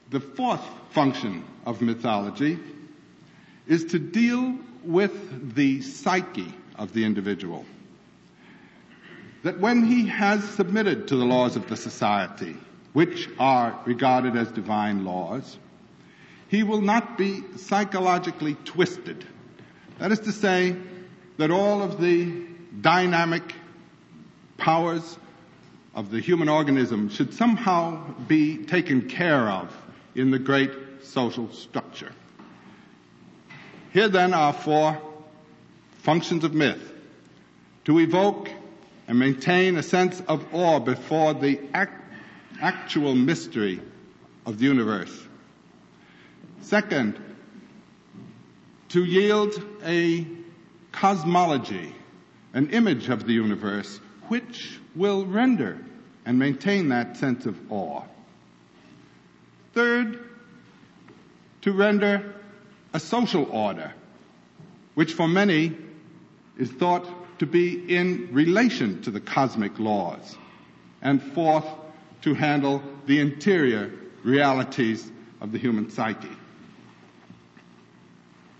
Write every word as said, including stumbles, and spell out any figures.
The fourth function of mythology is to deal with the psyche of the individual. That when he has submitted to the laws of the society, which are regarded as divine laws, he will not be psychologically twisted. That is to say, that all of the dynamic powers of the human organism should somehow be taken care of in the great social structure. Here then are four functions of myth: to evoke and maintain a sense of awe before the act, actual mystery of the universe. Second, to yield a cosmology, an image of the universe, which will render and maintain that sense of awe. Third, to render a social order, which for many is thought to be in relation to the cosmic laws. And fourth, to handle the interior realities of the human psyche.